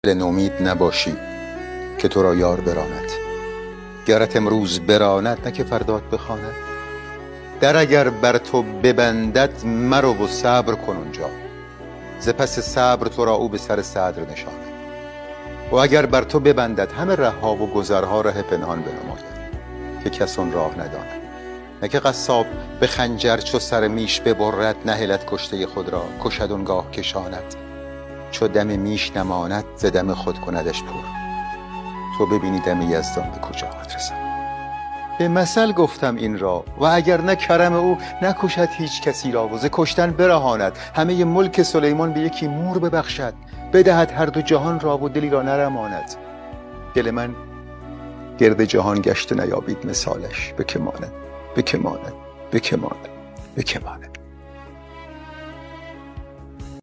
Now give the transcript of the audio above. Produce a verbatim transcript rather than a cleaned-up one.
نومید نباشی که تو را یار براند. گرت امروز براند نه که فردات بخواند. در اگر بر تو ببندد مرو و صبر کن اونجا، ز پس صبر تو را او به سر صدر نشاند. و اگر بر تو ببندد همه رهها و گذرها ره پنهان بنماید، که کس آن راه نداند. نه که قصاب به خنجر چو سر میش ببرد، نهلت کشته خود را کشد آنگاه کشاند. چو دم میش نماند ز دم خود کندش پر، تو ببینی دم یزدان به کجاات رسد. به مثل گفتم این را و اگر نه کرم او، نکشد هیچ کسی را و ز کشتن برهاند. همه ملک سلیمان به یکی مور ببخشد، بدهد هر دو جهان را و دلی را نرماند. دل من گرد جهان گشت و نیابید مثالش، به که ماند به که ماند به که ماند به که ماند.